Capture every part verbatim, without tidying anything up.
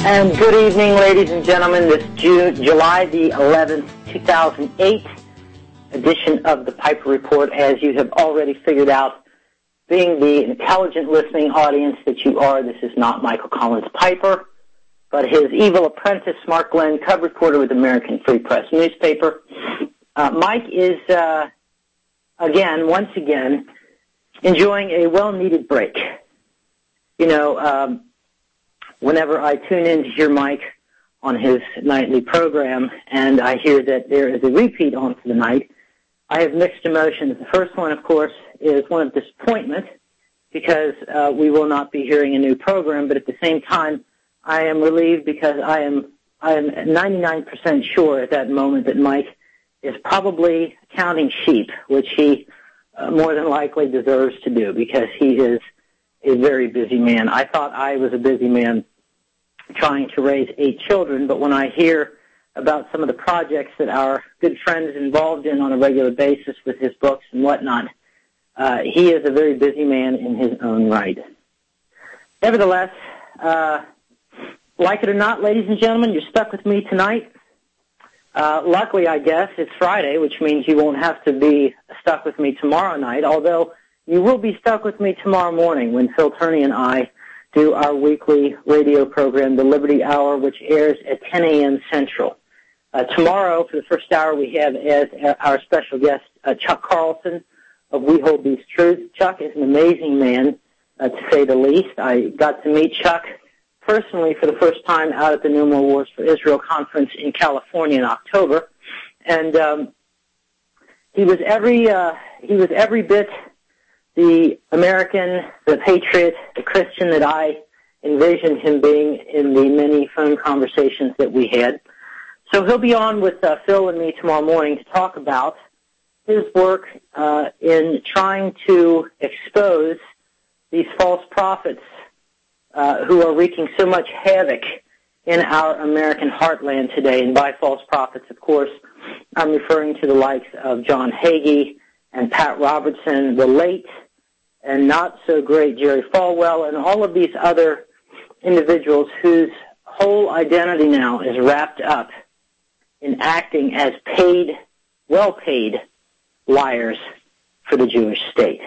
And good evening, ladies and gentlemen. This June, July the eleventh, two thousand eight edition of the Piper Report, as you have already figured out, being the intelligent listening audience that you are, this is not Michael Collins Piper, but his evil apprentice, Mark Glenn, cub reporter with American Free Press newspaper. Uh, Mike is, uh, again, once again, enjoying a well-needed break. You know, um, whenever I tune in to hear Mike on his nightly program and I hear that there is a repeat on for the night, I have mixed emotions. The first one, of course, is one of disappointment because uh, we will not be hearing a new program, but at the same time, I am relieved because I am I am ninety-nine percent sure at that moment that Mike is probably counting sheep, which he uh, more than likely deserves to do because he is a very busy man. I thought I was a busy man trying to raise eight children, but when I hear about some of the projects that our good friend is involved in on a regular basis with his books and whatnot, uh, he is a very busy man in his own right. Nevertheless, uh, like it or not, ladies and gentlemen, you're stuck with me tonight. Uh, luckily, I guess, it's Friday, which means you won't have to be stuck with me tomorrow night, although you will be stuck with me tomorrow morning when Phil Turney and I do our weekly radio program, The Liberty Hour, which airs at ten a.m. Central. Uh, tomorrow, for the first hour, we have as our special guest uh, Chuck Carlson of We Hold These Truths. Chuck is an amazing man, uh, to say the least. I got to meet Chuck personally for the first time out at the No More Wars for Israel conference in California in October, and um, he was every uh, he was every bit the American, the patriot, the Christian that I envisioned him being in the many phone conversations that we had. So he'll be on with uh, Phil and me tomorrow morning to talk about his work uh, in trying to expose these false prophets uh, who are wreaking so much havoc in our American heartland today. And by false prophets, of course, I'm referring to the likes of John Hagee and Pat Robertson, the late and not so great Jerry Falwell, and all of these other individuals whose whole identity now is wrapped up in acting as paid, well-paid liars for the Jewish state.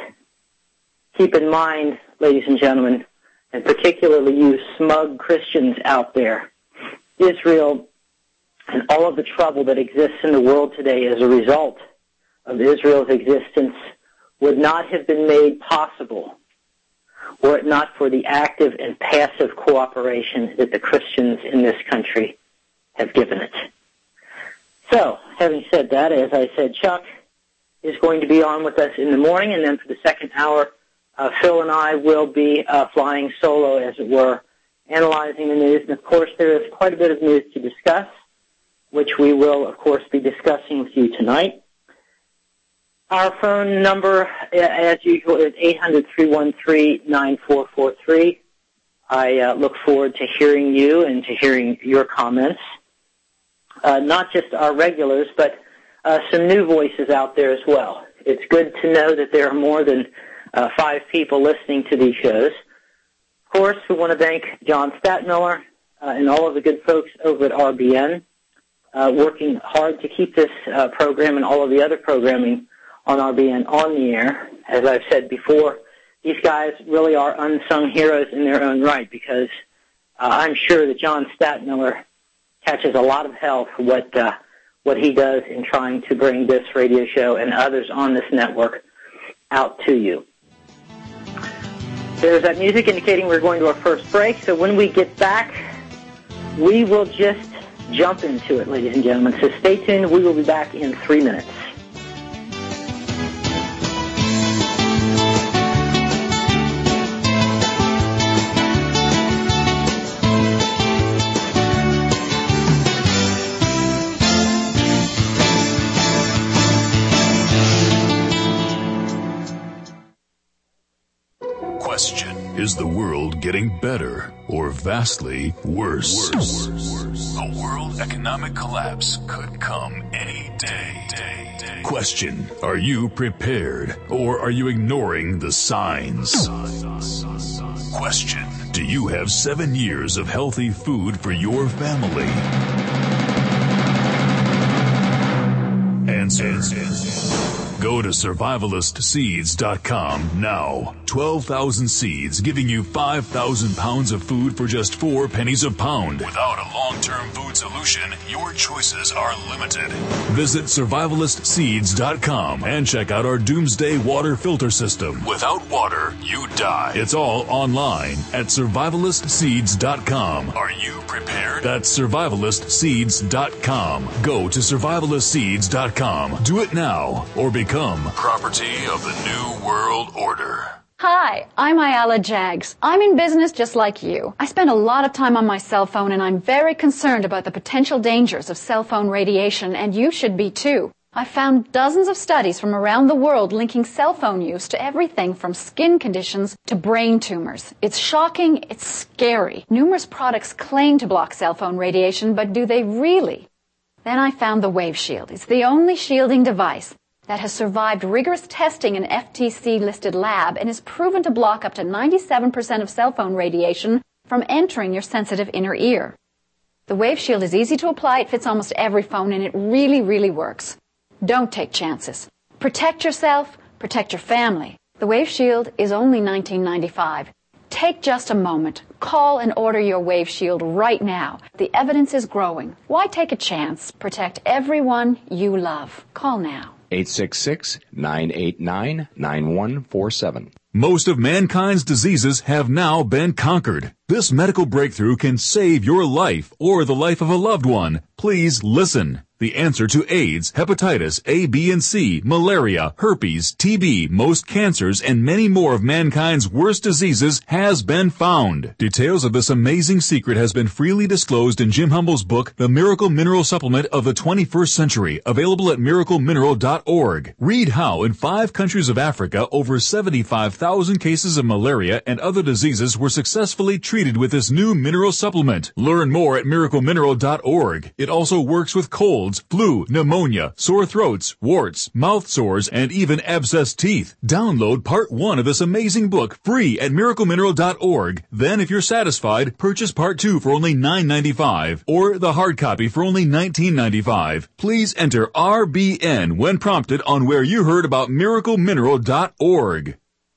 Keep in mind, ladies and gentlemen, and particularly you smug Christians out there, Israel and all of the trouble that exists in the world today as a result of Israel's existence would not have been made possible were it not for the active and passive cooperation that the Christians in this country have given it. So, having said that, as I said, Chuck is going to be on with us in the morning, and then for the second hour, uh, Phil and I will be uh, flying solo, as it were, analyzing the news. And, of course, there is quite a bit of news to discuss, which we will, of course, be discussing with you tonight. Our phone number, as usual, is eight hundred, three one three, nine four four three. I uh, look forward to hearing you and to hearing your comments. Uh, not just our regulars, but uh, some new voices out there as well. It's good to know that there are more than uh, five people listening to these shows. Of course, we want to thank John Statmiller uh, and all of the good folks over at R B N, uh, working hard to keep this uh, program and all of the other programming on R B N on the air. As I've said before, these guys really are unsung heroes in their own right because uh, I'm sure that John Statmiller catches a lot of hell for what uh, what he does in trying to bring this radio show and others on this network out to you. There's that music indicating we're going to our first break, so when we get back, we will just jump into it, ladies and gentlemen. So stay tuned. We will be back in three minutes. Question: is the world getting better or vastly worse? Worse. Worse. A world economic collapse could come any day. day, day. Question: are you prepared or are you ignoring the signs? Question: do you have seven years of healthy food for your family? Answer. Go to survivalist seeds dot com now. twelve thousand seeds giving you five thousand pounds of food for just four pennies a pound. Without a long-term food solution, your choices are limited. Visit survivalist seeds dot com and check out our Doomsday Water Filter System. Without water, you die. It's all online at survivalist seeds dot com. Are you prepared? That's survivalist seeds dot com. Go to survivalist seeds dot com. Do it now or become property of the New World Order. Hi, I'm Ayala Jags. I'm in business just like you. I spend a lot of time on my cell phone and I'm very concerned about the potential dangers of cell phone radiation, and you should be too. I found dozens of studies from around the world linking cell phone use to everything from skin conditions to brain tumors. It's shocking, it's scary. Numerous products claim to block cell phone radiation, but do they really? Then I found the Wave Shield. It's the only shielding device that has survived rigorous testing in an F T C-listed lab and is proven to block up to ninety-seven percent of cell phone radiation from entering your sensitive inner ear. The Wave Shield is easy to apply, it fits almost every phone, and it really, really works. Don't take chances. Protect yourself, protect your family. The Wave Shield is only nineteen ninety-five dollars. Take just a moment. Call and order your Wave Shield right now. The evidence is growing. Why take a chance? Protect everyone you love. Call now. eight six six, nine eight nine, nine one four seven. Most of mankind's diseases have now been conquered. This medical breakthrough can save your life or the life of a loved one. Please listen. The answer to AIDS, hepatitis A, B, and C, malaria, herpes, T B, most cancers, and many more of mankind's worst diseases has been found. Details of this amazing secret has been freely disclosed in Jim Humble's book, The Miracle Mineral Supplement of the twenty-first century, available at miracle mineral dot org. Read how in five countries of Africa, over seventy-five thousand cases of malaria and other diseases were successfully treated with this new mineral supplement. Learn more at miracle mineral dot org. It also works with colds, flu, pneumonia, sore throats, warts, mouth sores, and even abscessed teeth. Download part one of this amazing book free at miracle mineral dot org. Then, if you're satisfied, purchase part two for only nine ninety-five or the hard copy for only nineteen ninety-five. Please enter R B N when prompted on where you heard about miracle mineral dot org.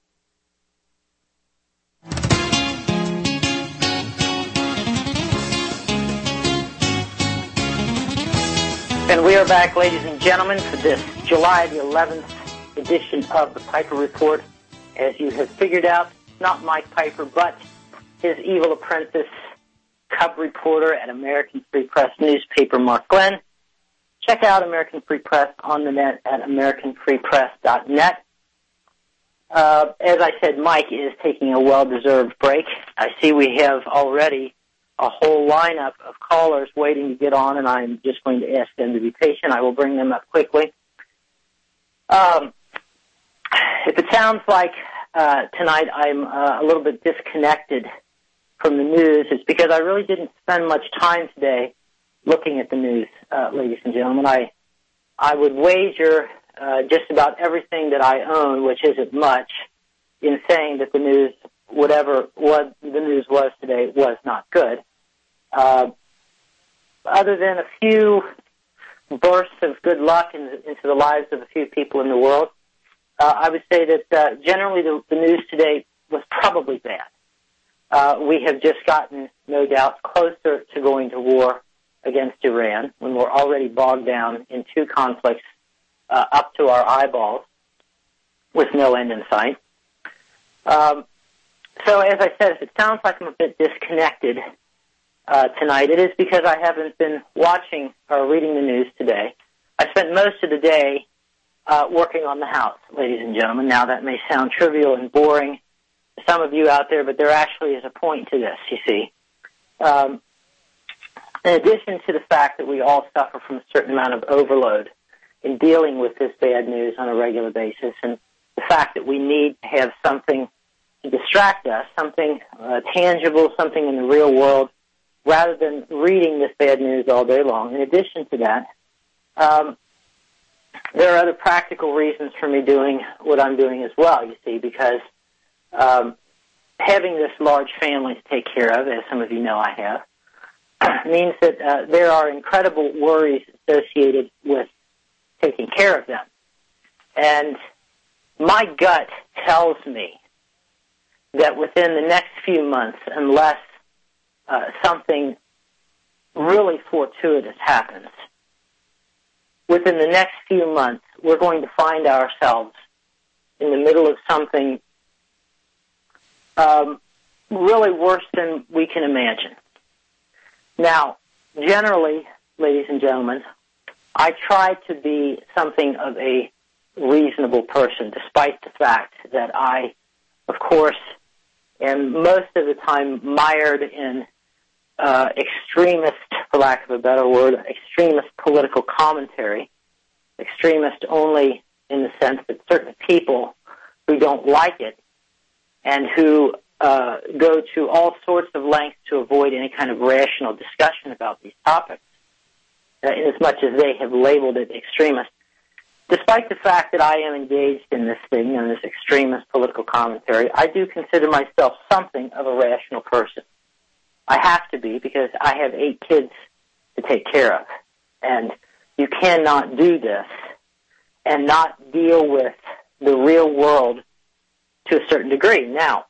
And we are back, ladies and gentlemen, for this July the eleventh edition of the Piper Report. As you have figured out, not Mike Piper, but his evil apprentice, cub reporter at American Free Press newspaper, Mark Glenn. Check out American Free Press on the net at american free press dot net. Uh, as I said, Mike is taking a well-deserved break. I see we have already a whole lineup of callers waiting to get on, and I'm just going to ask them to be patient. I will bring them up quickly. Um, if it sounds like uh, tonight I'm uh, a little bit disconnected from the news, it's because I really didn't spend much time today looking at the news, uh, ladies and gentlemen. I I would wager uh, just about everything that I own, which isn't much, in saying that the news, whatever was, the news was today, was not good. Uh, other than a few bursts of good luck in, into the lives of a few people in the world, uh, I would say that uh, generally the, the news today was probably bad. Uh, we have just gotten, no doubt, closer to going to war against Iran when we're already bogged down in two conflicts uh, up to our eyeballs with no end in sight. Um, so as I said, if it sounds like I'm a bit disconnected uh, tonight, it is because I haven't been watching or reading the news today. I spent most of the day uh, working on the house, ladies and gentlemen. Now that may sound trivial and boring to some of you out there, but there actually is a point to this, you see. Um, in addition to the fact that we all suffer from a certain amount of overload in dealing with this bad news on a regular basis, and the fact that we need to have something to distract distract us, something uh, tangible, something in the real world, rather than reading this bad news all day long. In addition to that, um, there are other practical reasons for me doing what I'm doing as well, you see, because um, having this large family to take care of, as some of you know I have, means that uh, there are incredible worries associated with taking care of them. And my gut tells me that within the next few months, unless uh, something really fortuitous happens, within the next few months, we're going to find ourselves in the middle of something um, really worse than we can imagine. Now, generally, ladies and gentlemen, I try to be something of a reasonable person, despite the fact that I, of course, am most of the time mired in uh, extremist, for lack of a better word, extremist political commentary, extremist only in the sense that certain people who don't like it and who uh, go to all sorts of lengths to avoid any kind of rational discussion about these topics, uh, in as much as they have labeled it extremist. Despite the fact that I am engaged in this thing, in this extremist political commentary, I do consider myself something of a rational person. I have to be, because I have eight kids to take care of. And you cannot do this and not deal with the real world to a certain degree. Now,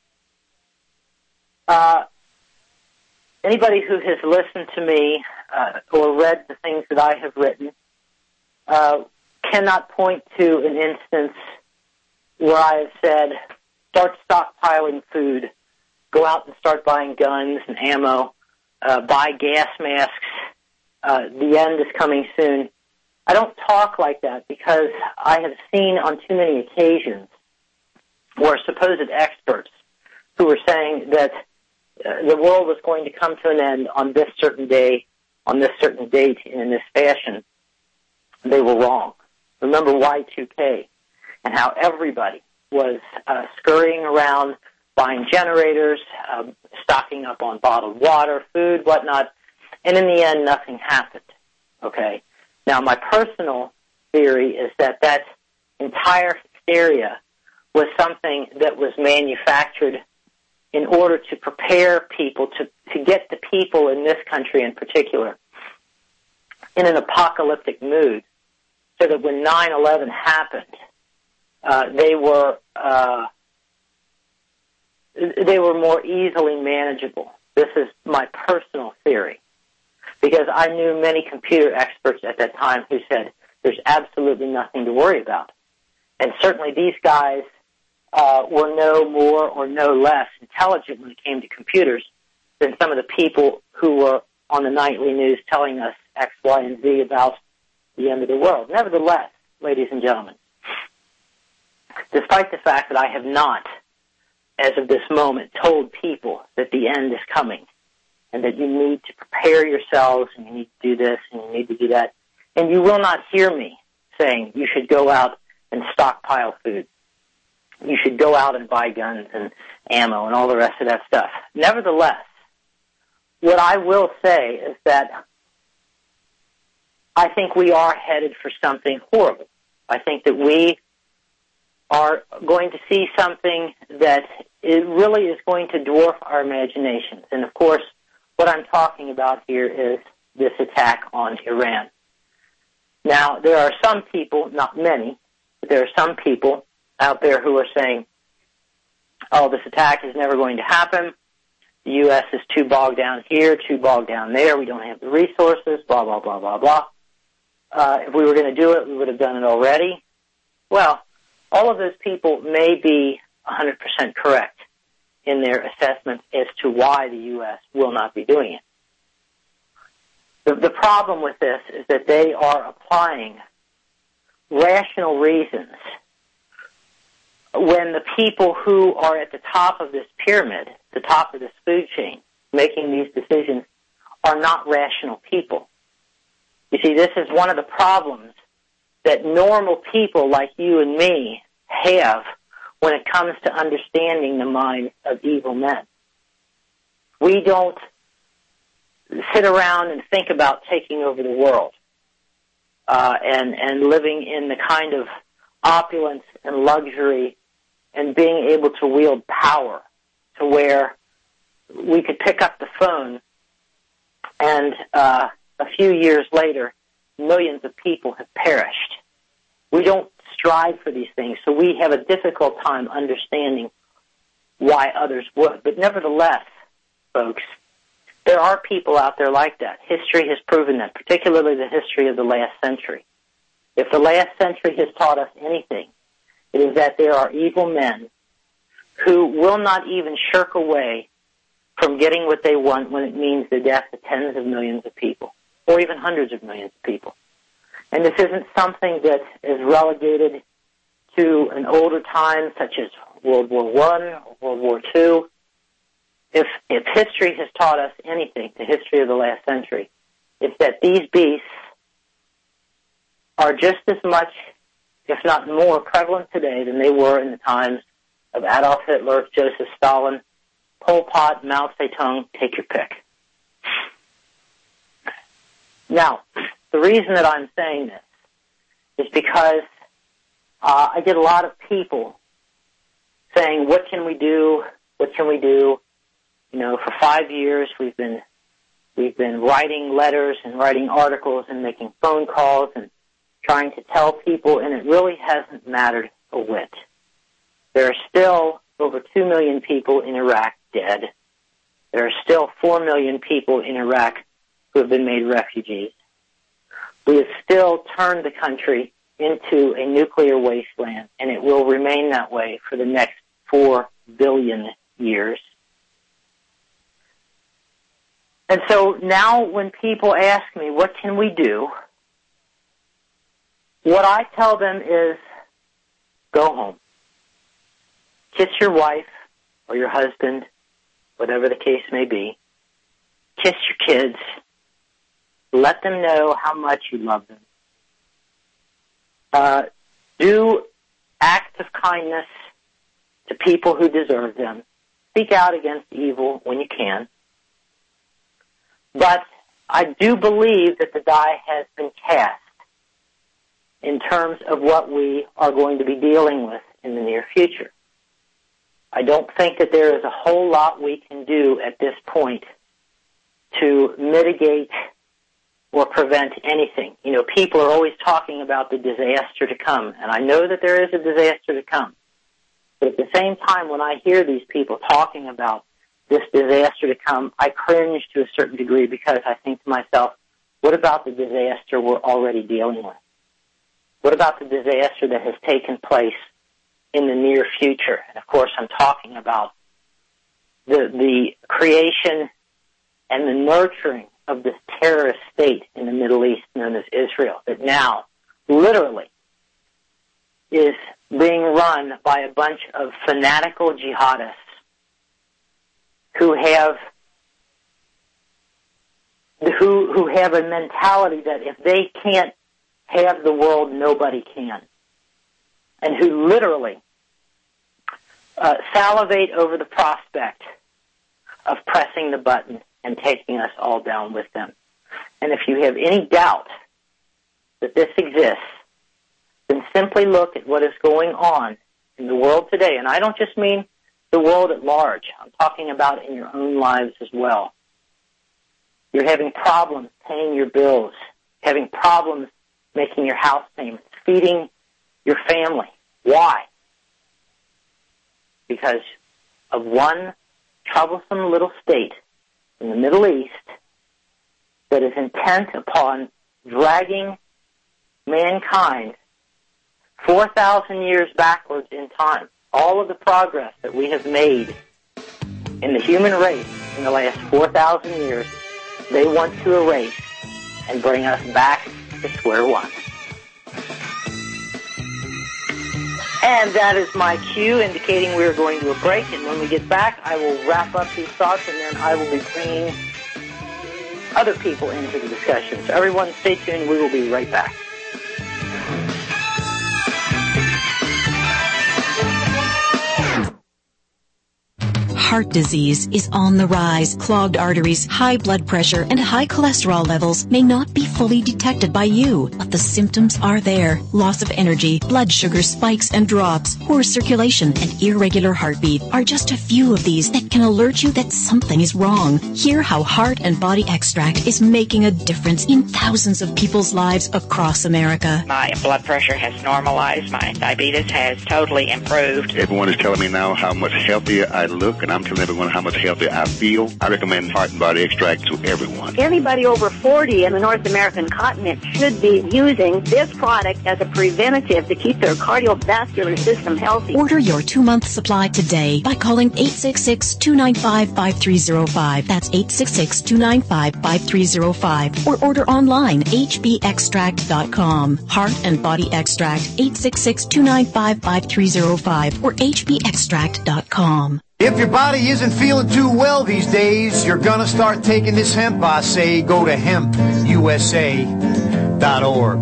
uh, anybody who has listened to me uh, or read the things that I have written uh, cannot point to an instance where I have said, start stockpiling food, go out and start buying guns and ammo, uh, buy gas masks, uh, the end is coming soon. I don't talk like that because I have seen on too many occasions where supposed experts who were saying that uh, the world was going to come to an end on this certain day, on this certain date, and in this fashion, they were wrong. Remember Y two K and how everybody was uh, scurrying around, buying generators, uh, stocking up on bottled water, food, whatnot, and in the end, nothing happened. Okay? Now, my personal theory is that that entire hysteria was something that was manufactured in order to prepare people, to, to get the people in this country in particular in an apocalyptic mood, so that when nine eleven happened, uh, they were uh, they were more easily manageable. This is my personal theory, because I knew many computer experts at that time who said there's absolutely nothing to worry about. And certainly these guys uh, were no more or no less intelligent when it came to computers than some of the people who were on the nightly news telling us X, Y, and Z about the end of the world. Nevertheless, ladies and gentlemen, despite the fact that I have not, as of this moment, told people that the end is coming and that you need to prepare yourselves and you need to do this and you need to do that, and you will not hear me saying you should go out and stockpile food. You should go out and buy guns and ammo and all the rest of that stuff. Nevertheless, what I will say is that I think we are headed for something horrible. I think that we are going to see something that it really is going to dwarf our imaginations. And, of course, what I'm talking about here is this attack on Iran. Now, there are some people, not many, but there are some people out there who are saying, oh, this attack is never going to happen. The U S is too bogged down here, too bogged down there. We don't have the resources, blah, blah, blah, blah, blah. Uh, if we were going to do it, we would have done it already. Well, all of those people may be one hundred percent correct in their assessments as to why the U S will not be doing it. The, the problem with this is that they are applying rational reasons when the people who are at the top of this pyramid, the top of this food chain, making these decisions, are not rational people. You see, this is one of the problems that normal people like you and me have when it comes to understanding the minds of evil men. We don't sit around and think about taking over the world uh, and, and living in the kind of opulence and luxury and being able to wield power to where we could pick up the phone and uh, a few years later, millions of people have perished. We don't strive for these things, so we have a difficult time understanding why others would. But nevertheless, folks, there are people out there like that. History has proven that, particularly the history of the last century. If the last century has taught us anything, it is that there are evil men who will not even shirk away from getting what they want when it means the death of tens of millions of people, or even hundreds of millions of people. And this isn't something that is relegated to an older time such as World War One or World War Two. If, if history has taught us anything, the history of the last century, it's that these beasts are just as much, if not more, prevalent today than they were in the times of Adolf Hitler, Joseph Stalin, Pol Pot, Mao Zedong, take your pick. Now, the reason that I'm saying this is because uh, I get a lot of people saying, what can we do? What can we do? You know, for five years we've been we've been writing letters and writing articles and making phone calls and trying to tell people, and it really hasn't mattered a whit. There are still over two million people in Iraq dead. There are still four million people in Iraq who have been made refugees. We have still turned the country into a nuclear wasteland, and it will remain that way for the next four billion years. And so now when people ask me, what can we do? What I tell them is, go home. Kiss your wife or your husband, whatever the case may be. Kiss your kids. Let them know how much you love them. Uh, do acts of kindness to people who deserve them. Speak out against evil when you can. But I do believe that the die has been cast in terms of what we are going to be dealing with in the near future. I don't think that there is a whole lot we can do at this point to mitigate or prevent anything. You know, people are always talking about the disaster to come, and I know that there is a disaster to come. But at the same time, when I hear these people talking about this disaster to come, I cringe to a certain degree because I think to myself, what about the disaster we're already dealing with? What about the disaster that has taken place in the near future? And of course, I'm talking about the, the creation and the nurturing of this terrorist state in the Middle East known as Israel, that now literally is being run by a bunch of fanatical jihadists who have who who have a mentality that if they can't have the world, nobody can, and who literally uh, salivate over the prospect of pressing the button and taking us all down with them. And if you have any doubt that this exists, then simply look at what is going on in the world today. And I don't just mean the world at large. I'm talking about in your own lives as well. You're having problems paying your bills, having problems making your house payments, feeding your family. Why? Because of one troublesome little state in the Middle East that is intent upon dragging mankind four thousand years backwards in time. All of the progress that we have made in the human race in the last four thousand years, they want to erase and bring us back to square one. And that is my cue indicating we are going to a break, and when we get back, I will wrap up these thoughts, and then I will be bringing other people into the discussion. So everyone stay tuned. We will be right back. heart disease is on the rise. Clogged arteries, high blood pressure, and high cholesterol levels may not be fully detected by you, but the symptoms are there. Loss of energy, blood sugar spikes and drops, poor circulation, and irregular heartbeat are just a few of these that can alert you that something is wrong. Hear how Heart and Body Extract is making a difference in thousands of people's lives across America. My blood pressure has normalized. My diabetes has totally improved. Everyone is telling me now how much healthier I look, and I'm telling everyone how much healthier I feel. I recommend Heart and Body Extract to everyone. Anybody over forty in the North American continent should be using this product as a preventative to keep their cardiovascular system healthy. Order your two-month supply today by calling eight six six, two nine five, five three zero five. That's eight six six, two nine five, five three zero five. Or order online, h b extract dot com. Heart and Body Extract, eight six six, two nine five, five three zero five or h b extract dot com. If your body isn't feeling too well these days, you're gonna start taking this hemp, I say. Go to hemp u s a dot org.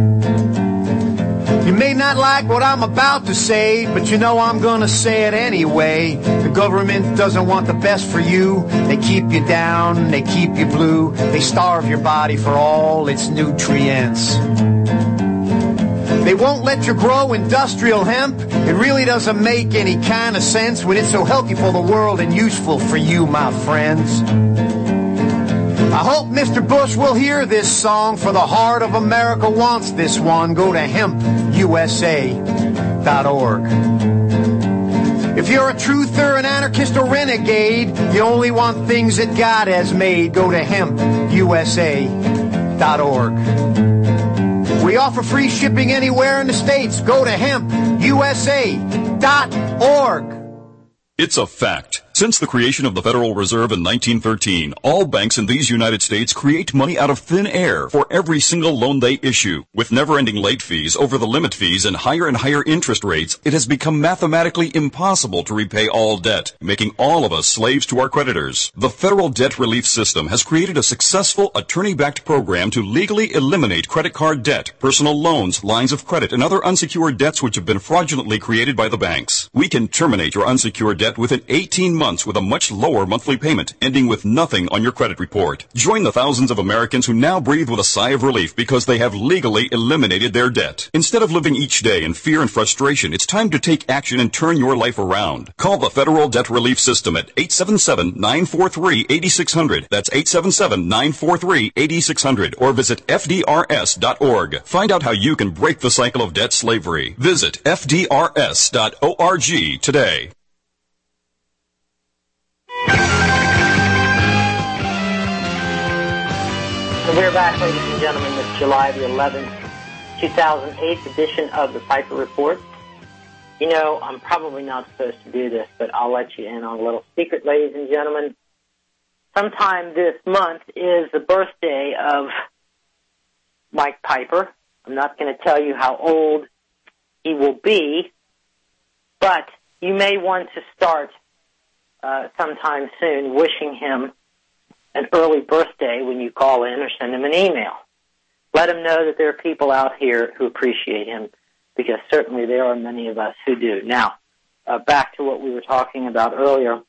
You may not like what I'm about to say, but you know I'm gonna say it anyway. The government doesn't want the best for you. They keep you down, they keep you blue. They starve your body for all its nutrients. They won't let you grow industrial hemp. It really doesn't make any kind of sense when it's so healthy for the world and useful for you, my friends. I hope Mister Bush will hear this song, for the heart of America wants this one. Go to hemp u s a dot org. If you're a truther, an anarchist, or renegade, you only want things that God has made. Go to hemp u s a dot org. We offer free shipping anywhere in the States. Go to hemp u s a dot org. It's a fact. Since the creation of the Federal Reserve in nineteen thirteen, all banks in these United States create money out of thin air for every single loan they issue. With never-ending late fees, over-the-limit fees, and higher and higher interest rates, it has become mathematically impossible to repay all debt, making all of us slaves to our creditors. The Federal Debt Relief System has created a successful attorney-backed program to legally eliminate credit card debt, personal loans, lines of credit, and other unsecured debts which have been fraudulently created by the banks. We can terminate your unsecured debt within eighteen months with a much lower monthly payment, ending with nothing on your credit report. Join the thousands of Americans who now breathe with a sigh of relief because they have legally eliminated their debt. Instead of living each day in fear and frustration, it's time to take action and turn your life around. Call the Federal Debt Relief System at eight seven seven, nine four three, eight six zero zero. That's eight seven seven, nine four three, eight six zero zero. Or visit f d r s dot org. Find out how you can break the cycle of debt slavery. Visit f d r s dot org today. So we're back, ladies and gentlemen, this July the eleventh, two thousand eight edition of the Piper Report. You know, I'm probably not supposed to do this, but I'll let you in on a little secret, ladies and gentlemen. Sometime this month is the birthday of Mike Piper. I'm not going to tell you how old he will be, but you may want to start uh, sometime soon wishing him an early birthday when you call in or send him an email. Let him know that there are people out here who appreciate him, because certainly there are many of us who do. Now, uh, back to what we were talking about earlier.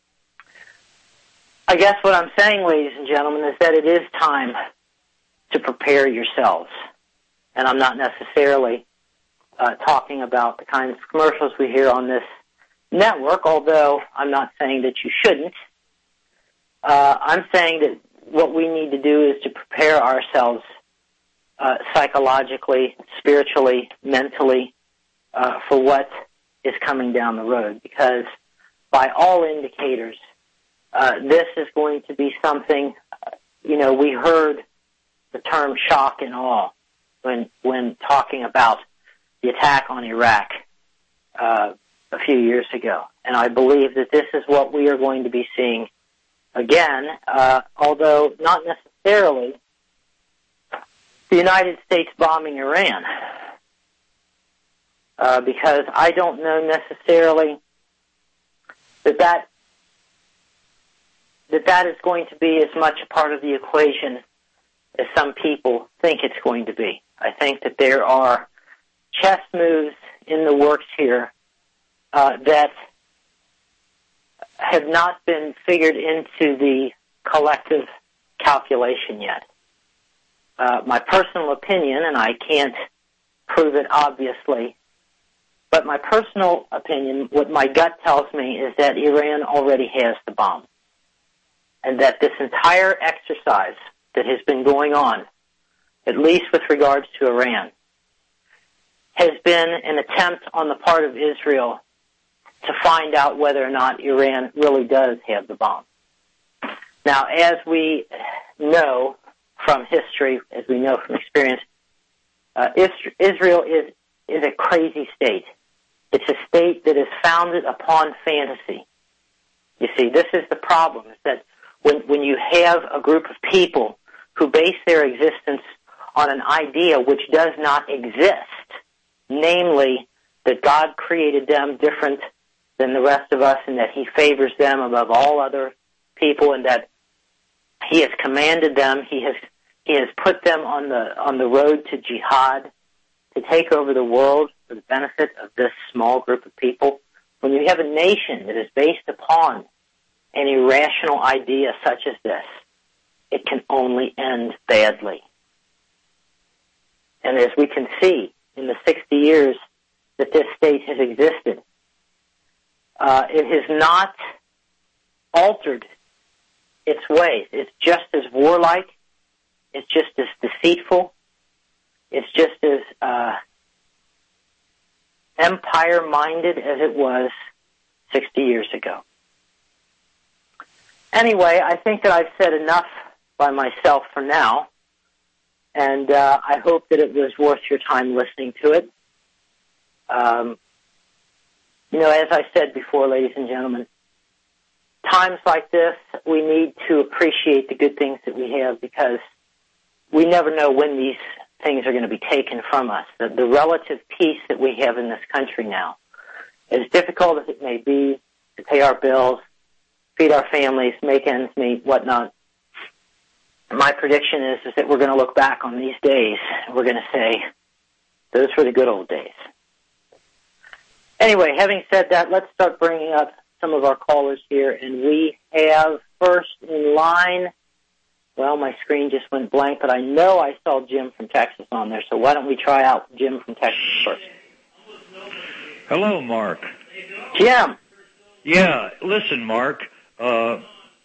I guess what I'm saying, ladies and gentlemen, is that it is time to prepare yourselves. And I'm not necessarily uh, talking about the kinds of commercials we hear on this network, although I'm not saying that you shouldn't. Uh, I'm saying that what we need to do is to prepare ourselves uh, psychologically, spiritually, mentally uh, for what is coming down the road, because by all indicators, uh, this is going to be something, uh, you know, we heard the term shock and awe when when talking about the attack on Iraq uh, a few years ago. And I believe that this is what we are going to be seeing again, uh, although not necessarily the United States bombing Iran, uh, because I don't know necessarily that that that that is going to be as much a part of the equation as some people think it's going to be. I think that there are chess moves in the works here uh, that have not been figured into the collective calculation yet. Uh, my personal opinion, and I can't prove it obviously, but my personal opinion, what my gut tells me, is that Iran already has the bomb. And that this entire exercise that has been going on, at least with regards to Iran, has been an attempt on the part of Israel to find out whether or not Iran really does have the bomb. Now, as we know from history, as we know from experience, uh, Israel is, is a crazy state. It's a state that is founded upon fantasy. You see, this is the problem, is that when, when you have a group of people who base their existence on an idea which does not exist, namely that God created them different than the rest of us and that he favors them above all other people and that he has commanded them, he has he has put them on the on the road to jihad to take over the world for the benefit of this small group of people. When you have a nation that is based upon an irrational idea such as this, it can only end badly. And as we can see in the sixty years that this state has existed, uh, it has not altered its ways. It's just as warlike. It's just as deceitful. It's just as uh, empire-minded as it was sixty years ago. Anyway, I think that I've said enough by myself for now, and uh, I hope that it was worth your time listening to it. Um, you know, as I said before, ladies and gentlemen, times like this, we need to appreciate the good things that we have because we never know when these things are going to be taken from us. The, the relative peace that we have in this country now, as difficult as it may be to pay our bills, feed our families, make ends meet, whatnot, my prediction is, is that we're going to look back on these days and we're going to say, those were the good old days. Anyway, having said that, let's start bringing up some of our callers here, and we have first in line, well, my screen just went blank, but I know I saw Jim from Texas on there, so why don't we try out Jim from Texas first? Hello, Mark. Jim. Yeah, listen, Mark, uh,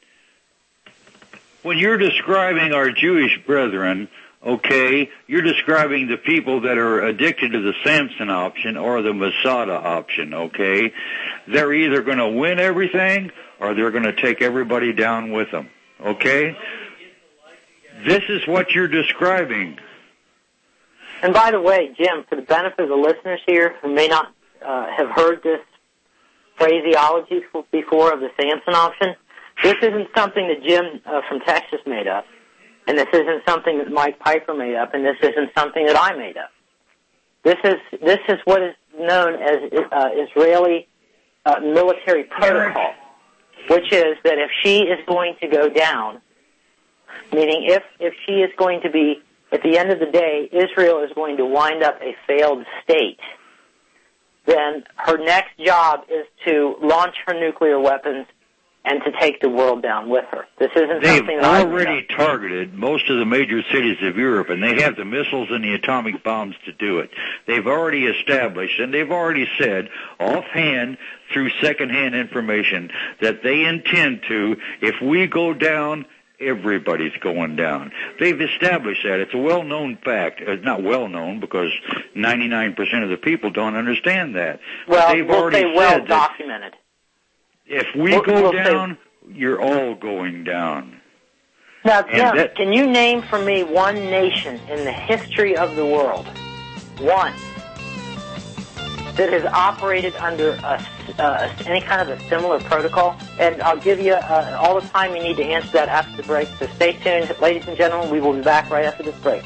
when you're describing our Jewish brethren, okay, you're describing the people that are addicted to the Samson option or the Masada option, okay? They're either going to win everything or they're going to take everybody down with them, okay? This is what you're describing. And by the way, Jim, for the benefit of the listeners here who may not uh, have heard this phraseology before of the Samson option, this isn't something that Jim uh, from Texas made up. And this isn't something that Mike Piper made up, and this isn't something that I made up. This is this is what is known as uh, Israeli uh, military protocol, which is that if she is going to go down, meaning if, if she is going to be, at the end of the day, Israel is going to wind up a failed state, then her next job is to launch her nuclear weapons and to take the world down with her. This isn't They've something that They've already targeted most of the major cities of Europe, and they have the missiles and the atomic bombs to do it. They've already established, and they've already said, offhand, through secondhand information, that they intend to, if we go down, everybody's going down. They've established that. It's a well-known fact. It's not well-known because ninety-nine percent of the people don't understand that. Well, they've we'll already say well said documented. If we we'll, go we'll down, say, you're all going down. Now, Jim, that, can you name for me one nation in the history of the world, one, that has operated under a, uh, any kind of a similar protocol? And I'll give you uh, all the time you need to answer that after the break. So stay tuned, ladies and gentlemen. We will be back right after this break.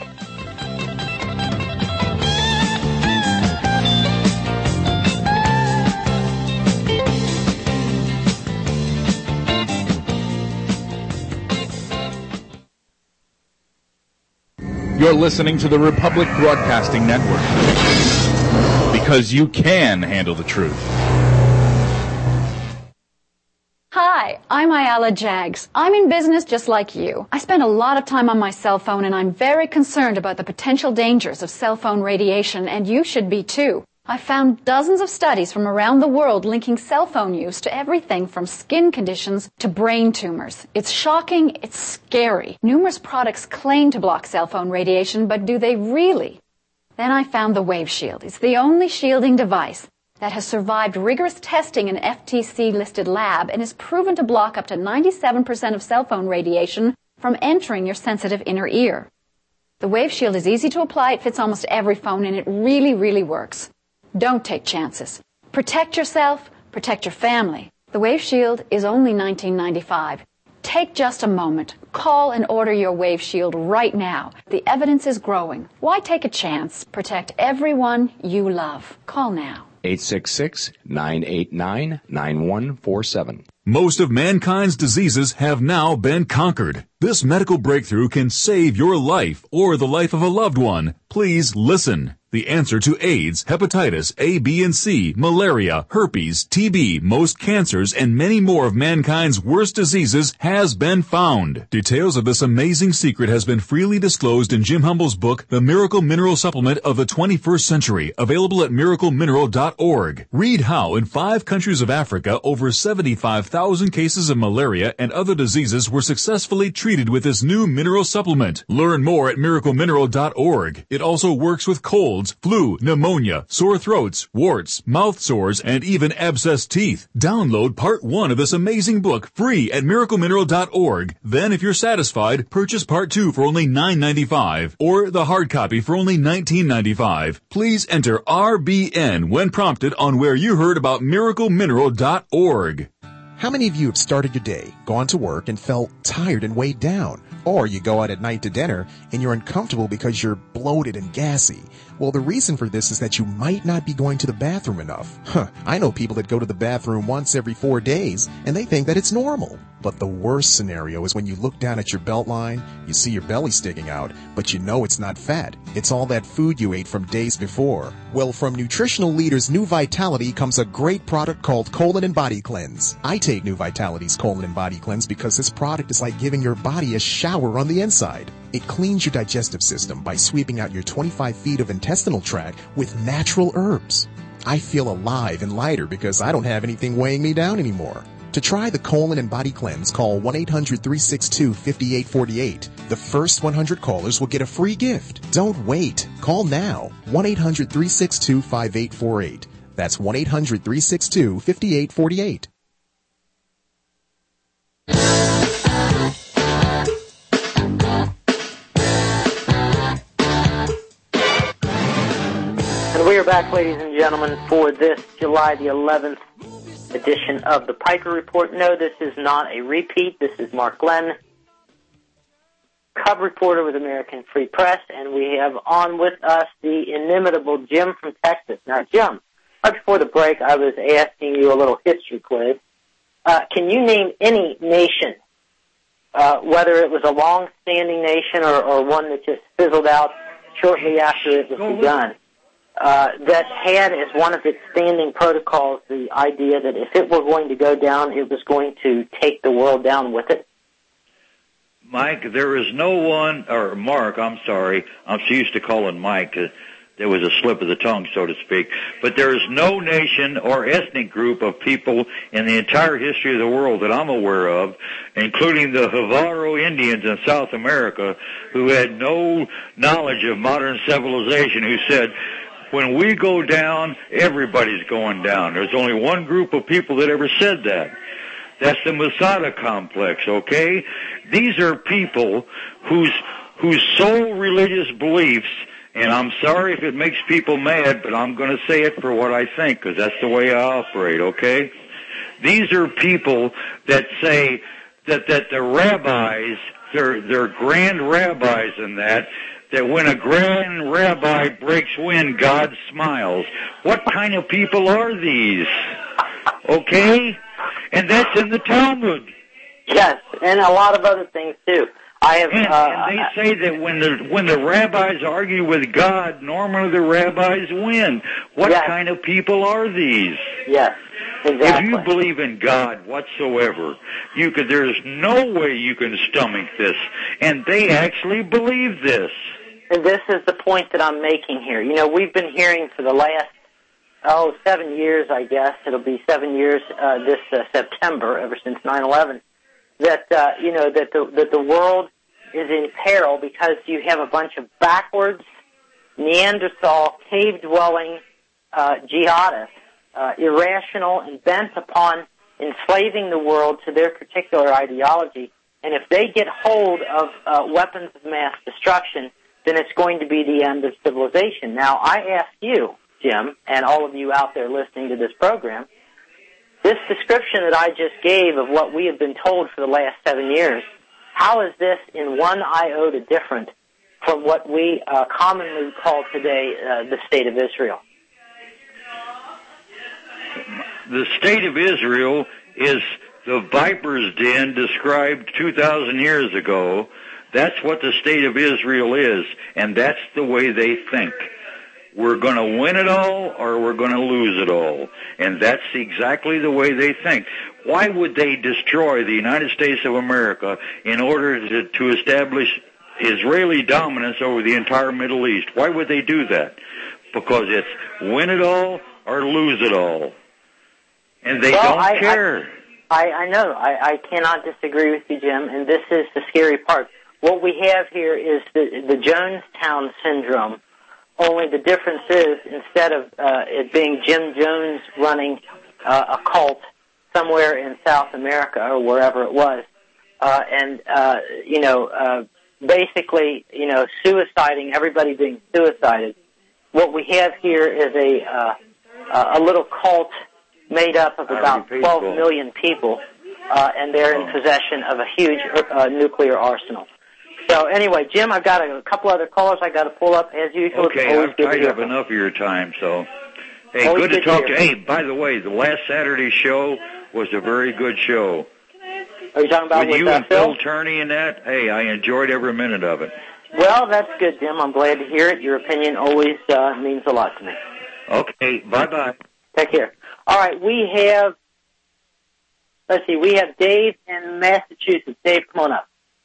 You're listening to the Republic Broadcasting Network, because you can handle the truth. Hi. Hi, I'm Ayala Jags. I'm in business just like you. I spend a lot of time on my cell phone and I'm very concerned about the potential dangers of cell phone radiation, and you should be too. I found dozens of studies from around the world linking cell phone use to everything from skin conditions to brain tumors. It's shocking, it's scary. Numerous products claim to block cell phone radiation, but do they really? Then I found the Wave Shield. It's the only shielding device that has survived rigorous testing in an F T C-listed lab and is proven to block up to ninety-seven percent of cell phone radiation from entering your sensitive inner ear. The Wave Shield is easy to apply, it fits almost every phone, and it really, really works. Don't take chances. Protect yourself, protect your family. The Wave Shield is only nineteen ninety-five. Take just a moment. Call and order your Wave Shield right now. The evidence is growing. Why take a chance? Protect everyone you love. Call now. eight six six, nine eight nine, nine one four seven. Most of mankind's diseases have now been conquered. This medical breakthrough can save your life or the life of a loved one. Please listen. The answer to AIDS, hepatitis A, B, and C, malaria, herpes, T B, most cancers, and many more of mankind's worst diseases has been found. Details of this amazing secret has been freely disclosed in Jim Humble's book, The Miracle Mineral Supplement of the twenty-first century, available at miracle mineral dot org. Read how in five countries of Africa, over seventy-five thousand cases of malaria and other diseases were successfully treated with this new mineral supplement. Learn more at miracle mineral dot org. It also works with colds, flu, pneumonia, sore throats, warts, mouth sores, and even abscessed teeth. Download part one of this amazing book free at miracle mineral dot org. Then, if you're satisfied, purchase part two for only nine ninety-five or the hard copy for only nineteen ninety-five. Please enter R B N when prompted on where you heard about miracle mineral dot org. How many of you have started your day, gone to work, and felt tired and weighed down? Or you go out at night to dinner and you're uncomfortable because you're bloated and gassy. Well, the reason for this is that you might not be going to the bathroom enough. Huh, I know people that go to the bathroom once every four days and they think that it's normal. But the worst scenario is when you look down at your belt line, you see your belly sticking out, but you know it's not fat. It's all that food you ate from days before. Well, from Nutritional Leaders New Vitality comes a great product called Colon and Body Cleanse. I take New Vitality's Colon and Body Cleanse because this product is like giving your body a shower on the inside. It cleans your digestive system by sweeping out your twenty-five feet of intestinal tract with natural herbs. I feel alive and lighter because I don't have anything weighing me down anymore. To try the Colon and Body Cleanse, call one eight hundred, three six two, five eight four eight. The first one hundred callers will get a free gift. Don't wait. Call now. one eight hundred, three six two, five eight four eight. That's one eight hundred, three six two, five eight four eight. And we are back, ladies and gentlemen, for this July the eleventh edition of the Piper Report. No, this is not a repeat. This is Mark Glenn, cub reporter with American Free Press, and we have on with us the inimitable Jim from Texas. Now, Jim, right before the break, I was asking you a little history quiz. Uh, can you name any nation, uh, whether it was a long-standing nation or, or one that just fizzled out shortly after it was begun, Uh, that had as one of its standing protocols the idea that if it were going to go down, it was going to take the world down with it? Mike, there is no one, or Mark, I'm sorry, I'm so used to calling Mike, uh, there was a slip of the tongue, so to speak, but there is no nation or ethnic group of people in the entire history of the world that I'm aware of, including the Javaro Indians in South America, who had no knowledge of modern civilization, who said, when we go down, everybody's going down. There's only one group of people that ever said that. That's the Masada complex, okay? These are people whose whose sole religious beliefs, and I'm sorry if it makes people mad, but I'm going to say it for what I think, because that's the way I operate, okay? These are people that say that, that the rabbis, they're, they're grand rabbis in that, that when a grand rabbi breaks wind, God smiles. What kind of people are these? Okay? And that's in the Talmud. Yes, and a lot of other things, too. I have, and, uh, and they say that when the when the rabbis argue with God, normally the rabbis win. What yes. kind of people are these? Yes, exactly. If you believe in God whatsoever, you could. There's no way you can stomach this, and they actually believe this. And this is the point that I'm making here. You know, we've been hearing for the last oh seven years, I guess it'll be seven years uh, this uh, September, ever since nine eleven. That uh, you know that the that the world is in peril because you have a bunch of backwards, Neanderthal, cave-dwelling uh, jihadists, uh, irrational and bent upon enslaving the world to their particular ideology. And if they get hold of uh, weapons of mass destruction, then it's going to be the end of civilization. Now, I ask you, Jim, and all of you out there listening to this program, this description that I just gave of what we have been told for the last seven years, how is this in one iota different from what we uh, commonly call today uh, the State of Israel? The State of Israel is the viper's den described two thousand years ago. That's what the State of Israel is, and that's the way they think. We're going to win it all or we're going to lose it all. And that's exactly the way they think. Why would they destroy the United States of America in order to, to establish Israeli dominance over the entire Middle East? Why would they do that? Because it's win it all or lose it all. And they well, don't I, care. I, I, I know. I, I cannot disagree with you, Jim, and this is the scary part. What we have here is the, the Jonestown syndrome. Only the difference is, instead of uh, it being Jim Jones running uh, a cult somewhere in South America or wherever it was, uh, and, uh, you know, uh, basically, you know, suiciding, everybody being suicided, what we have here is a uh, a little cult made up of about twelve million people, uh, and they're in possession of a huge uh, nuclear arsenal. So anyway, Jim, I've got a couple other callers I got to pull up as usual. Okay, I've tied up enough of your time, so hey, always good to talk to you. Hey, by the way, the last Saturday's show was a very good show. Are you talking about with, with you uh, and Phil Turney and that? Hey, I enjoyed every minute of it. Well, that's good, Jim. I'm glad to hear it. Your opinion always uh, means a lot to me. Okay, bye-bye. Take care. All right, we have, let's see, we have Dave in Massachusetts. Dave, come on up.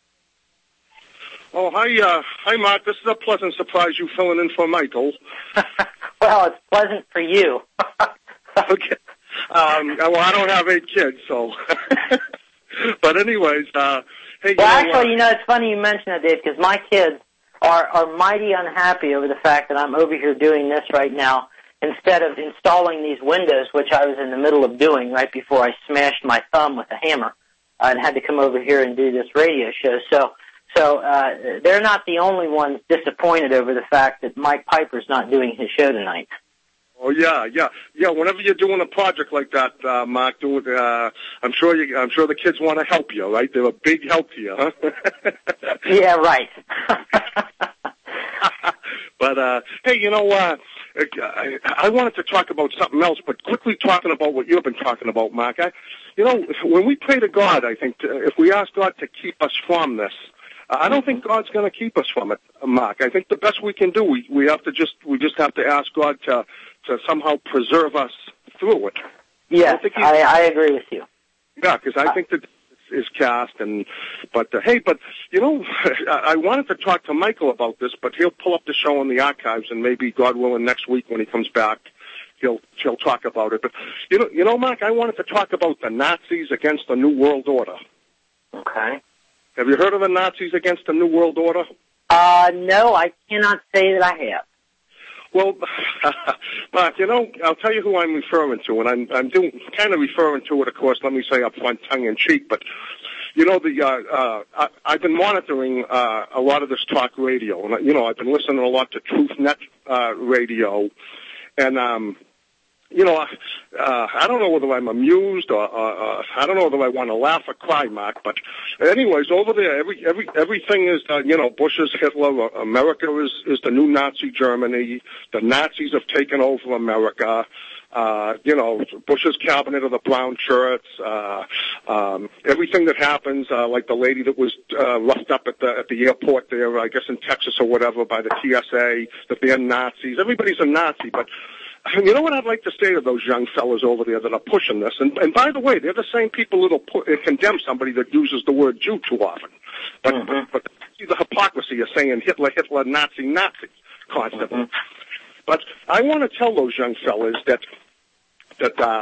Oh, hi, uh, hi, Mark. This is a pleasant surprise you filling in for Michael. Well, it's pleasant for you. Okay. Um, well, I don't have eight kids, so. But anyways, uh, hey. Well, you actually, know, uh, you know, it's funny you mention that, Dave, because my kids are, are mighty unhappy over the fact that I'm over here doing this right now instead of installing these windows, which I was in the middle of doing right before I smashed my thumb with a hammer uh, and had to come over here and do this radio show. So, So uh, they're not the only ones disappointed over the fact that Mike Piper's not doing his show tonight. Oh yeah, yeah, yeah. Whenever you're doing a project like that, uh, Mark, do it. Uh, I'm sure you. I'm sure the kids want to help you, right? They're a big help to you, huh? Yeah, right. But uh, hey, you know, uh, I, I wanted to talk about something else, but quickly talking about what you've been talking about, Mark. I, you know, when we pray to God, I think to, if we ask God to keep us from this. I don't think God's going to keep us from it, Mark. I think the best we can do, we we have to just we just have to ask God to to somehow preserve us through it. Yes, I, I, I agree with you. Yeah, because I think that is cast, and but uh, hey, but you know, I wanted to talk to Michael about this, but he'll pull up the show in the archives, and maybe God willing, next week when he comes back, he'll he'll talk about it. But you know, you know, Mark, I wanted to talk about the Nazis against the New World Order. Okay. Have you heard of the Nazis against the New World Order? Uh, no, I cannot say that I have. Well, Mark, you know, I'll tell you who I'm referring to, and I'm, I'm doing, kind of referring to it, of course, let me say up front, tongue-in-cheek, but, you know, the uh, uh, I, I've been monitoring uh, a lot of this talk radio, and, you know, I've been listening a lot to TruthNet uh, radio, and, um, you know, uh, I don't know whether I'm amused or uh, uh, I don't know whether I want to laugh or cry, Mark. But, anyways, over there, every every everything is, uh, you know, Bush is Hitler. America is is the new Nazi Germany. The Nazis have taken over America. uh, you know, Bush's cabinet of the brown shirts, uh, um, everything that happens, uh, like the lady that was uh, roughed up at the at the airport there, I guess in Texas or whatever, by the T S A, that they're Nazis. Everybody's a Nazi, but you know what I'd like to say to those young fellas over there that are pushing this? And, and by the way, they're the same people that'll put, uh, condemn somebody that uses the word Jew too often. But, mm-hmm. but, but see the hypocrisy of saying Hitler, Hitler, Nazi, Nazi constantly. Mm-hmm. But I want to tell those young fellas that that uh,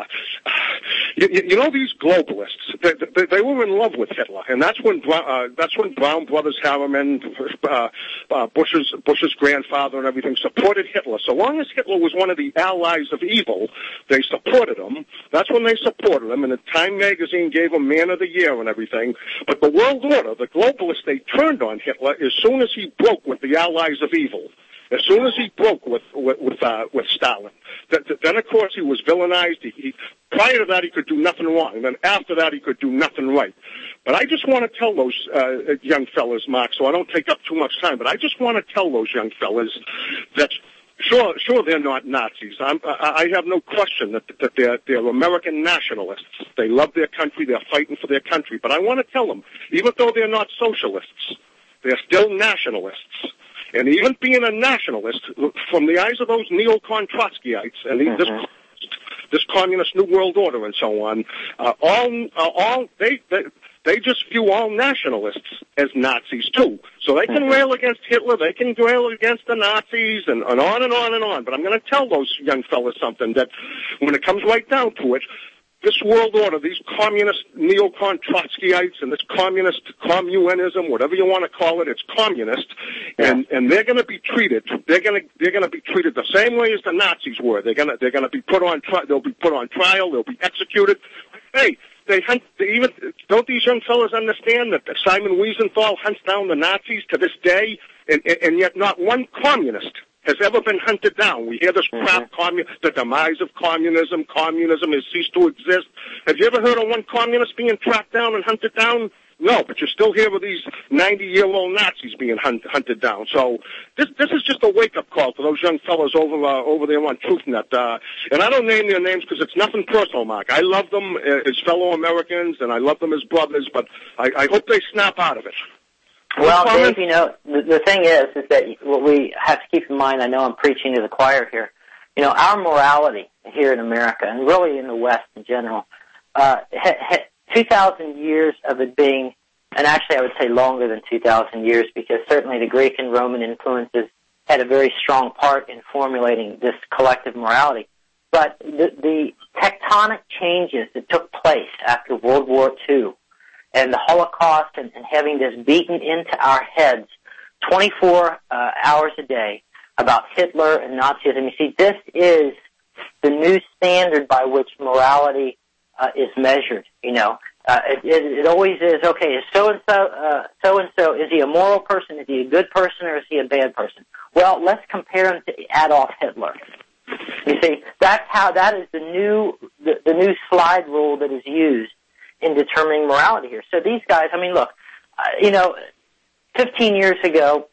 you, you know these globalists, they, they, they were in love with Hitler, and that's when uh, that's when Brown Brothers Harriman, uh, uh, Bush's Bush's grandfather, and everything supported Hitler. So long as Hitler was one of the allies of evil, they supported him. That's when they supported him, and the Time magazine gave him Man of the Year and everything. But the world order, the globalists, they turned on Hitler as soon as he broke with the allies of evil. As soon as he broke with with with, uh, with Stalin, th- th- then of course he was villainized. He, he, prior to that, he could do nothing wrong, and then after that, he could do nothing right. But I just want to tell those uh, young fellas, Mark, so I don't take up too much time. But I just want to tell those young fellas that sure, sure, they're not Nazis. I'm, I, I have no question that that they're they're American nationalists. They love their country. They're fighting for their country. But I want to tell them, even though they're not socialists, they're still nationalists. And even being a nationalist, from the eyes of those neocon Trotskyites and mm-hmm. this this communist New World Order and so on, uh, all uh, all they, they they just view all nationalists as Nazis too. So they can mm-hmm. rail against Hitler, they can rail against the Nazis, and, and on and on and on. But I'm going to tell those young fellas something, that when it comes right down to it, this world order, these communist neocon Trotskyites and this communist communism, whatever you want to call it, it's communist, and and they're going to be treated. They're going to they're going to be treated the same way as the Nazis were. They're going to they're going to be put on tri- they'll be put on trial. They'll be executed. Hey, they hunt. They even don't these young fellas understand that Simon Wiesenthal hunts down the Nazis to this day, and and, and yet not one communist has ever been hunted down. We hear this crap, mm-hmm. commun- the demise of communism, communism has ceased to exist. Have you ever heard of one communist being tracked down and hunted down? No, but you still hear of these ninety-year-old Nazis being hunt- hunted down. So this this is just a wake-up call to those young fellas over uh, over there on TruthNet. Uh, and I don't name their names because it's nothing personal, Mark. I love them as fellow Americans, and I love them as brothers, but I, I hope they snap out of it. Well, Dave, you know, the, the thing is, is that what we have to keep in mind, I know I'm preaching to the choir here, you know, our morality here in America, and really in the West in general, uh, ha, ha, two thousand years of it being, and actually I would say longer than two thousand years, because certainly the Greek and Roman influences had a very strong part in formulating this collective morality. But the, the tectonic changes that took place after World War Two, and the Holocaust, and, and having this beaten into our heads twenty-four uh, hours a day about Hitler and Nazism. You see, this is the new standard by which morality uh, is measured. You know, uh, it, it, it always is, okay, is so-and-so, uh, so-and-so, is he a moral person, is he a good person, or is he a bad person? Well, let's compare him to Adolf Hitler. You see, that's how, that is the new, the, the new slide rule that is used in determining morality here. So these guys, I mean, look, uh, you know, fifteen years ago,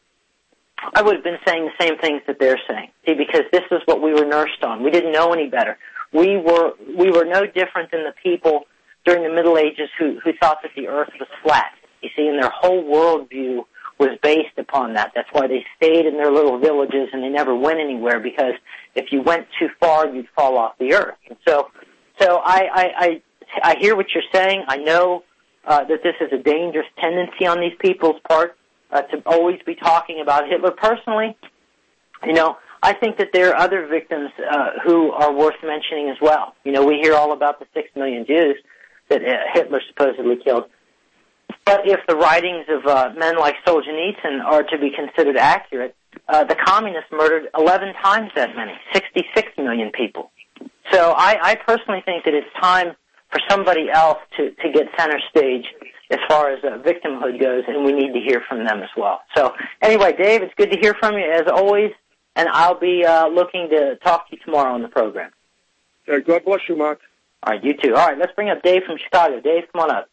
I would have been saying the same things that they're saying. See, because this is what we were nursed on. We didn't know any better. We were we were no different than the people during the Middle Ages who, who thought that the earth was flat. You see, and their whole worldview was based upon that. That's why they stayed in their little villages and they never went anywhere, because if you went too far, you'd fall off the earth. And so, so I, I, I I hear what you're saying. I know uh, that this is a dangerous tendency on these people's part uh, to always be talking about Hitler. Personally, you know, I think that there are other victims uh, who are worth mentioning as well. You know, we hear all about the six million Jews that uh, Hitler supposedly killed. But if the writings of uh, men like Solzhenitsyn are to be considered accurate, uh, the communists murdered eleven times that many, sixty-six million people. So I, I personally think that it's time for somebody else to, to get center stage as far as uh, victimhood goes, and we need to hear from them as well. So anyway, Dave, it's good to hear from you as always, and I'll be uh, looking to talk to you tomorrow on the program. Yeah, God bless you, Mark. All right, you too. All right, let's bring up Dave from Chicago. Dave, come on up.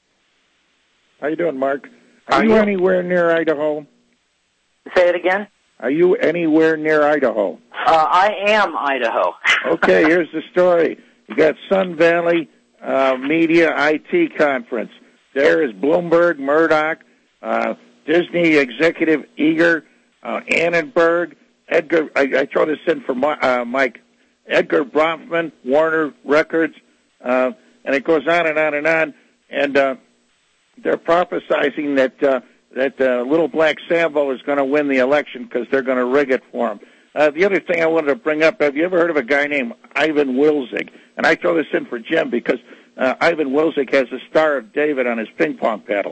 How you doing, Mark? Are Are you you? anywhere near Idaho? Say it again? Are you anywhere near Idaho? Uh, I am Idaho. Okay, here's the story. You got Sun Valley uh, Media I T Conference. There is Bloomberg, Murdoch, uh, Disney executive Iger, uh, Annenberg, Edgar. I, I throw this in for uh, Mike. Edgar Bronfman, Warner Records, uh, and it goes on and on and on. And uh, they're prophesizing that uh, that uh, Little Black Sambo is going to win the election because they're going to rig it for him. Uh, the other thing I wanted to bring up, have you ever heard of a guy named Ivan Wilzig? And I throw this in for Jim because uh, Ivan Wilzig has the Star of David on his ping pong paddle.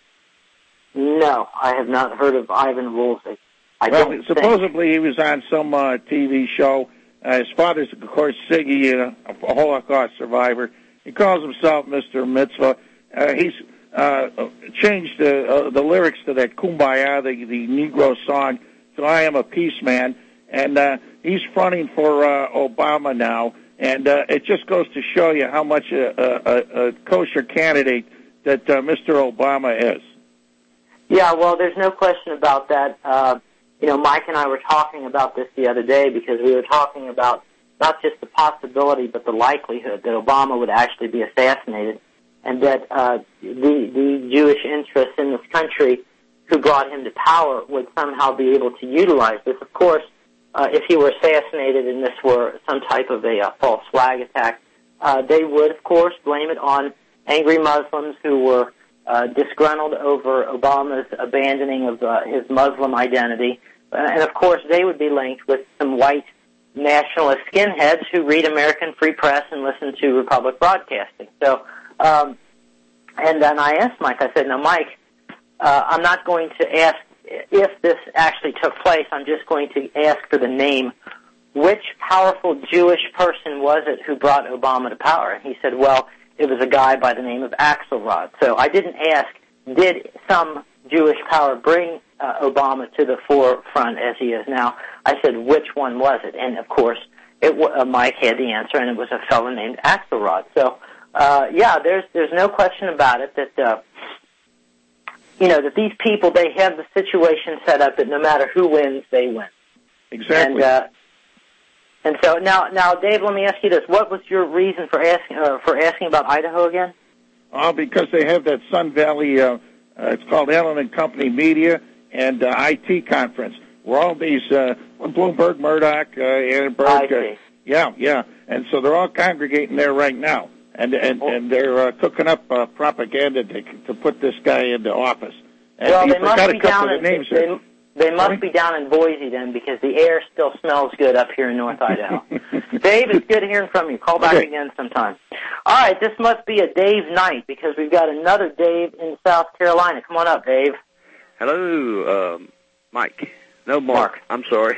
No, I have not heard of Ivan Wilzig. I well, don't supposedly think. he was on some uh, T V show. Uh, his father's, of course, Siggy, uh, a Holocaust survivor. He calls himself Mister Mitzvah. Uh, he's uh, changed the, uh, the lyrics to that Kumbaya, the, the Negro song, to I Am a Peace Man. And uh, he's fronting for uh, Obama now. And uh, it just goes to show you how much a, a, a kosher candidate that uh, Mister Obama is. Yeah, well, there's no question about that. Uh, you know, Mike and I were talking about this the other day because we were talking about not just the possibility but the likelihood that Obama would actually be assassinated, and that uh, the, the Jewish interests in this country who brought him to power would somehow be able to utilize this. Of course, uh, if he were assassinated and this were some type of a uh, false flag attack, uh, they would, of course, blame it on angry Muslims who were uh, disgruntled over Obama's abandoning of uh, his Muslim identity. Uh, and, of course, they would be linked with some white nationalist skinheads who read American Free Press and listen to Republic Broadcasting. So, um, and then I asked Mike, I said, now, Mike, uh, I'm not going to ask if this actually took place. I'm just going to ask for the name. Which powerful Jewish person was it who brought Obama to power? And he said, well, it was a guy by the name of Axelrod. So I didn't ask, did some Jewish power bring uh, Obama to the forefront as he is now? I said, which one was it? And, of course, it w- uh, Mike had the answer, and it was a fellow named Axelrod. So, uh, yeah, there's there's no question about it that, uh, you know, that these people, they have the situation set up that no matter who wins, they win. Exactly. And, uh, and so now, now, Dave, let me ask you this: what was your reason for asking uh, for asking about Idaho again? Oh, because they have that Sun Valley. Uh, uh, it's called Allen and Company Media and uh, I T Conference, where all these uh, Bloomberg, Murdoch, uh, Annenberg. I uh, see. yeah, yeah, and so they're all congregating there right now, and and, and they're uh, cooking up uh, propaganda to to put this guy into office. And well, you they must forgot be a couple down of in names they, there. they must be down in Boise then, because the air still smells good up here in North Idaho. Dave, it's good hearing from you. Call back Okay. again sometime. All right, this must be a Dave night because we've got another Dave in South Carolina. Come on up, Dave. Hello, um, Mike. No, Mark. I'm sorry.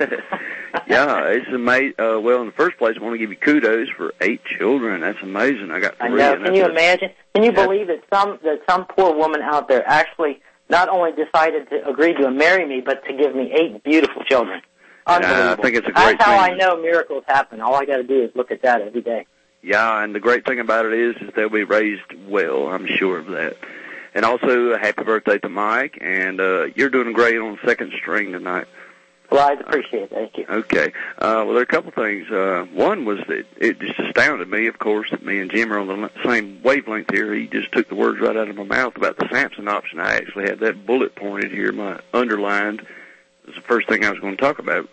Yeah, it's amazing. Uh, well, in the first place, I want to give you kudos for eight children. That's amazing. I got three. I know. and Can that's you a- imagine? Can you believe that some that some poor woman out there actually not only decided to agree to marry me, but to give me eight beautiful children? Unbelievable. Yeah, I think it's a great That's how thing. I know miracles happen. All I got to do is look at that every day. Yeah, and the great thing about it is, is they'll be raised well. I'm sure of that. And also, uh, happy birthday to Mike. And uh, you're doing great on second string tonight. Well, I appreciate it. Thank you. Okay. Uh, well, there are a couple things. Uh, one was that it just astounded me, of course, that me and Jim are on the same wavelength here. He just took the words right out of my mouth about the Sampson option. I actually had that bullet pointed here, my underlined. It was the first thing I was going to talk about.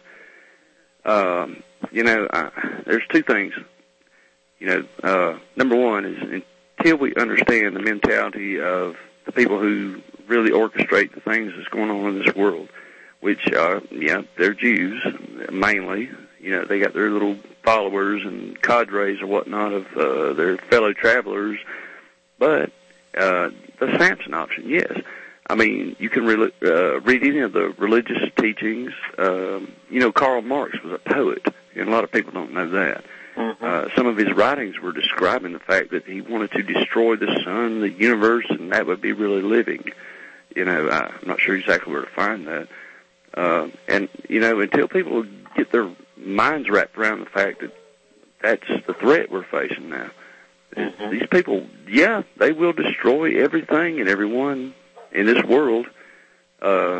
Um, you know, I, there's two things. You know, uh, number one is until we understand the mentality of the people who really orchestrate the things that's going on in this world, which, uh, yeah, they're Jews, mainly. You know, they got their little followers and cadres or whatnot of uh, their fellow travelers. But uh, the Sampson option, yes. I mean, you can re- uh, read any of the religious teachings. Um, you know, Karl Marx was a poet, and a lot of people don't know that. Mm-hmm. Uh, some of his writings were describing the fact that he wanted to destroy the sun, the universe, and that would be really living. You know, I, I'm not sure exactly where to find that. Uh, and, you know, until people get their minds wrapped around the fact that that's the threat we're facing now. Mm-hmm. These people, yeah, they will destroy everything and everyone in this world uh,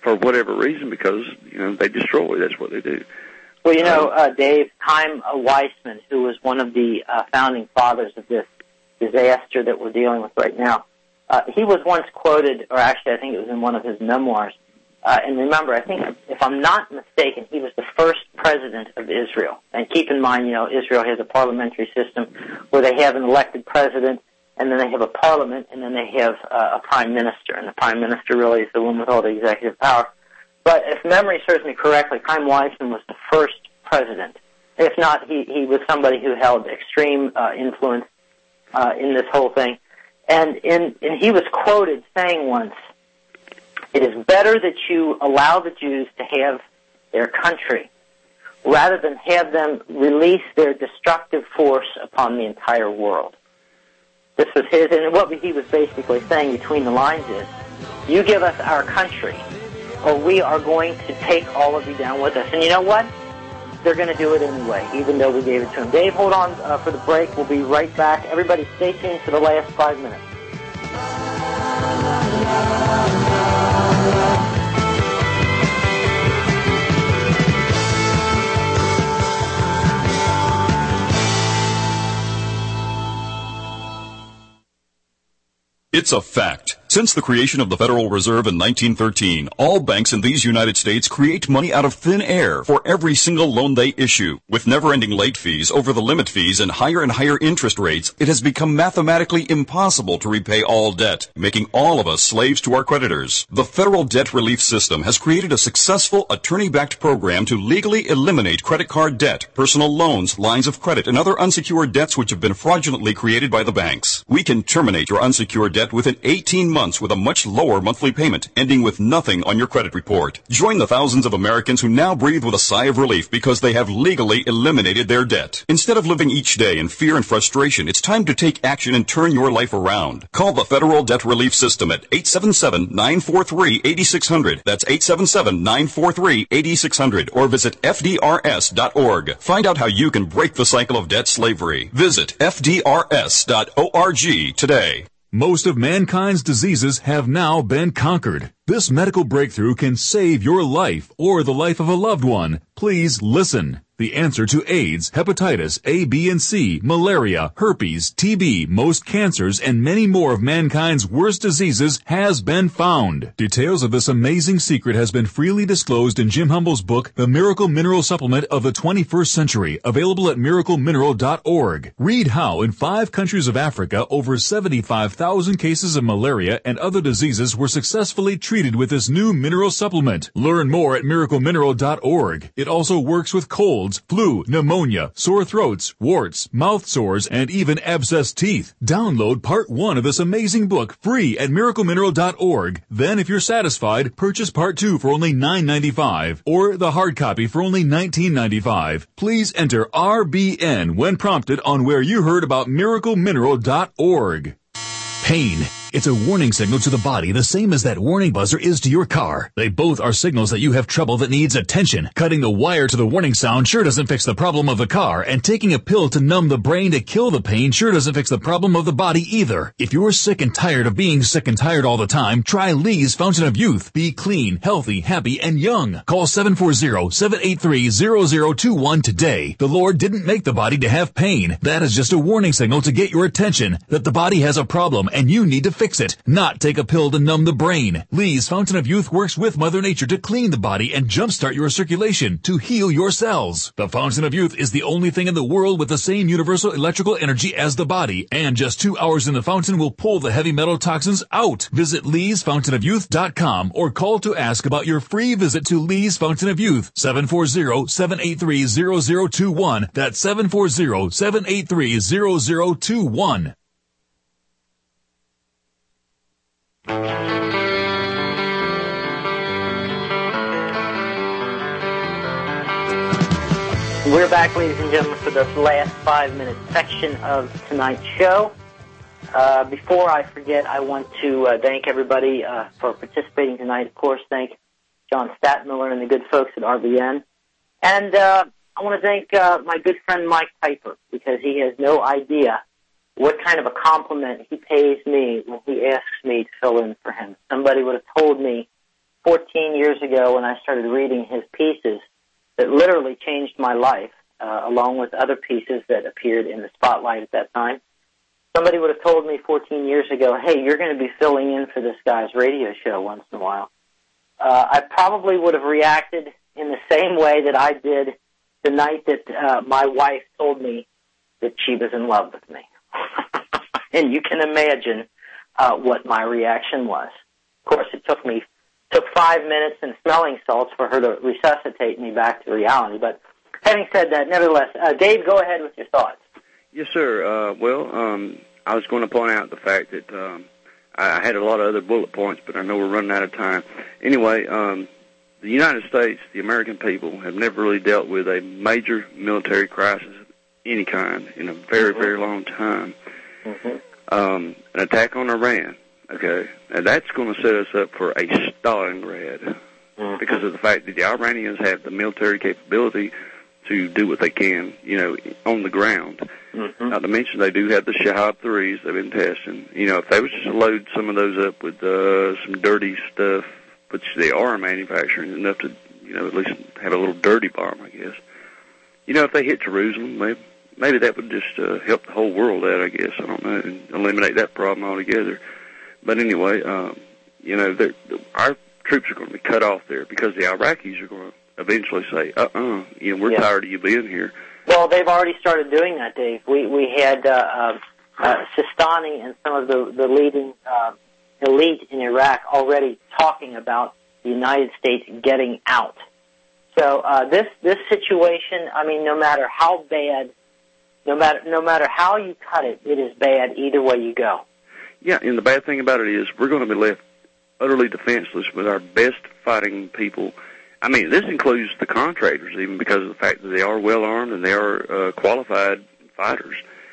for whatever reason, because, you know, they destroy. That's what they do. Well, you know, uh, Dave, Chaim Weissman, who was one of the uh, founding fathers of this disaster that we're dealing with right now, uh, he was once quoted, or actually I think it was in one of his memoirs, uh, and remember, I think, if I'm not mistaken, he was the first president of Israel. And keep in mind, you know, Israel has a parliamentary system where they have an elected president, and then they have a parliament, and then they have uh, a prime minister, and the prime minister really is the one with all the executive power. But if memory serves me correctly, Chaim Weissman was the first president. If not, he, he was somebody who held extreme uh, influence uh, in this whole thing. And, in, and he was quoted saying once, "It is better that you allow the Jews to have their country rather than have them release their destructive force upon the entire world." This was his, and what he was basically saying between the lines is, you give us our country, or we are going to take all of you down with us. And you know what? They're going to do it anyway, even though we gave it to them. Dave, hold on uh, for the break. We'll be right back. Everybody stay tuned for the last five minutes. It's a fact. Since the creation of the Federal Reserve in nineteen thirteen, all banks in these United States create money out of thin air for every single loan they issue. With never-ending late fees, over the limit fees, and higher and higher interest rates, it has become mathematically impossible to repay all debt, making all of us slaves to our creditors. The Federal Debt Relief System has created a successful attorney-backed program to legally eliminate credit card debt, personal loans, lines of credit, and other unsecured debts which have been fraudulently created by the banks. We can terminate your unsecured debt within eighteen months with a much lower monthly payment, ending with nothing on your credit report. Join the thousands of Americans who now breathe with a sigh of relief because they have legally eliminated their debt. Instead of living each day in fear and frustration, it's time to take action and turn your life around. Call the Federal Debt Relief System at eight seven seven, nine four three, eight six zero zero. That's eight seven seven, nine four three, eight six zero zero. Or visit F D R S dot org. Find out how you can break the cycle of debt slavery. Visit F D R S dot org today. Most of mankind's diseases have now been conquered. This medical breakthrough can save your life or the life of a loved one. Please listen. The answer to AIDS, hepatitis A, B, and C, malaria, herpes, T B, most cancers, and many more of mankind's worst diseases has been found. Details of this amazing secret has been freely disclosed in Jim Humble's book, The Miracle Mineral Supplement of the twenty-first century, available at miracle mineral dot org. Read how in five countries of Africa, over seventy-five thousand cases of malaria and other diseases were successfully treated with this new mineral supplement. Learn more at miracle mineral dot org. It also works with colds, flu, pneumonia, sore throats, warts, mouth sores, and even abscessed teeth. Download part one of this amazing book free at miracle mineral dot org. Then, if you're satisfied, purchase part two for only nine ninety-five or the hard copy for only nineteen ninety-five. Please enter R B N when prompted on where you heard about miracle mineral dot org. Pain. It's a warning signal to the body, the same as that warning buzzer is to your car. They both are signals that you have trouble that needs attention. Cutting the wire to the warning sound sure doesn't fix the problem of the car, and taking a pill to numb the brain to kill the pain sure doesn't fix the problem of the body either. If you're sick and tired of being sick and tired all the time, try Lee's Fountain of Youth. Be clean, healthy, happy, and young. Call seven four zero, seven eight three, zero zero two one today. The Lord didn't make the body to have pain. That is just a warning signal to get your attention that the body has a problem and you need to fix it, not take a pill to numb the brain. Lee's Fountain of Youth works with Mother Nature to clean the body and jumpstart your circulation to heal your cells. The Fountain of Youth is the only thing in the world with the same universal electrical energy as the body, and just two hours in the fountain will pull the heavy metal toxins out. Visit lees fountain of youth dot com or call to ask about your free visit to Lee's Fountain of Youth, seven four zero, seven eight three, zero zero two one. That's seven four zero, seven eight three, zero zero two one. We're back, ladies and gentlemen, for the last five-minute section of tonight's show. Uh, before I forget, I want to uh, thank everybody uh, for participating tonight. Of course, thank John Statmiller and the good folks at R B N. And uh, I want to thank uh, my good friend Mike Piper, because he has no idea what kind of a compliment he pays me when he asks me to fill in for him. Somebody would have told me fourteen years ago when I started reading his pieces that literally changed my life, uh, along with other pieces that appeared in the spotlight at that time. Somebody would have told me fourteen years ago, hey, you're going to be filling in for this guy's radio show once in a while. Uh, I probably would have reacted in the same way that I did the night that uh, my wife told me that she was in love with me. And you can imagine uh, what my reaction was. Of course, it took me took five minutes and smelling salts for her to resuscitate me back to reality. But having said that, nevertheless, uh, Dave, go ahead with your thoughts. Yes, sir. Uh, well, um, I was going to point out the fact that um, I had a lot of other bullet points, but I know we're running out of time. Anyway, um, the United States, the American people, have never really dealt with a major military crisis of any kind in a very, mm-hmm. very long time. Mm-hmm. Um, an attack on Iran, okay, and that's going to set us up for a Stalingrad mm-hmm. because of the fact that the Iranians have the military capability to do what they can, you know, on the ground. Mm-hmm. Not to mention they do have the Shahab threes they've been testing. You know, if they was just to load some of those up with uh, some dirty stuff, which they are manufacturing enough to, you know, at least have a little dirty bomb, I guess. You know, if they hit Jerusalem, maybe, maybe that would just uh, help the whole world out, I guess. I don't know, and eliminate that problem altogether. But anyway, um, you know, our troops are going to be cut off there because the Iraqis are going to eventually say, uh-uh, you know, we're yeah. tired of you being here. Well, they've already started doing that, Dave. We we had uh, uh, uh, Sistani and some of the, the leading uh, elite in Iraq already talking about the United States getting out. So uh, this this situation, I mean, no matter how bad, no matter no matter how you cut it, it is bad either way you go. Yeah, and the bad thing about it is we're going to be left utterly defenseless with our best fighting people. I mean, this includes the contractors, even because of the fact that they are well-armed and they are uh, qualified fighters.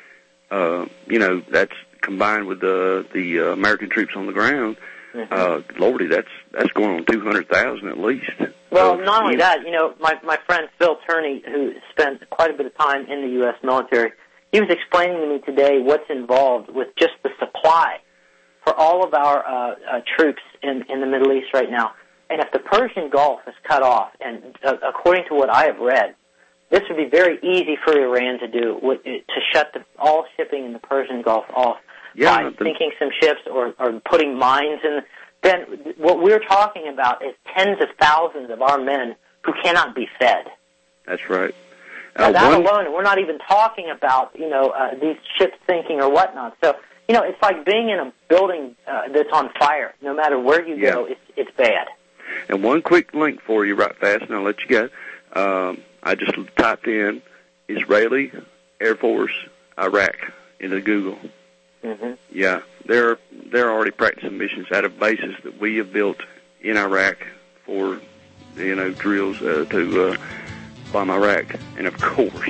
Uh, you know, that's combined with the the uh, American troops on the ground. Mm-hmm. Uh, Lordy, that's that's going on two hundred thousand at least. Well, uh, not only yeah. that, you know, my my friend Phil Turney, who spent quite a bit of time in the U S military, he was explaining to me today what's involved with just the supply for all of our uh, uh, troops in, in the Middle East right now. And if the Persian Gulf is cut off, and uh, according to what I have read, this would be very easy for Iran to do, to shut the, all shipping in the Persian Gulf off yeah, by the, sinking some ships or, or putting mines in. Then what we're talking about is tens of thousands of our men who cannot be fed. That's right. Uh, uh, that one, alone, we're not even talking about, you know, uh, these ships sinking or whatnot. So, you know, it's like being in a building uh, that's on fire. No matter where you yeah. go, it's, it's bad. And one quick link for you right fast, and I'll let you go. Um, I just typed in Israeli Air Force Iraq into Google. Mm-hmm. Yeah, they're they're already practicing missions out of bases that we have built in Iraq for, you know, drills uh, to uh, bomb Iraq. And of course,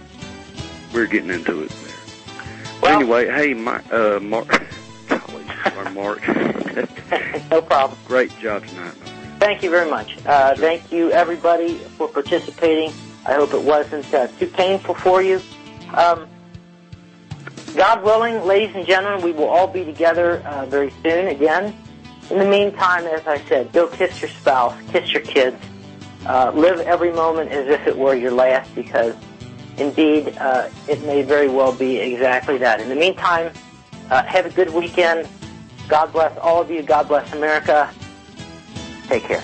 we're getting into it there. Well, anyway, hey, my, uh, Mark, golly, sorry, Mark. No problem. Great job tonight. Thank you very much. Uh, thank you, everybody, for participating. I hope it wasn't uh, too painful for you. Um, God willing, ladies and gentlemen, we will all be together uh, very soon again. In the meantime, as I said, go kiss your spouse, kiss your kids. Uh, live every moment as if it were your last, because indeed uh, it may very well be exactly that. In the meantime, uh, have a good weekend. God bless all of you. God bless America. Take care.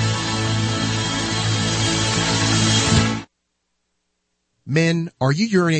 Men, are you urinating?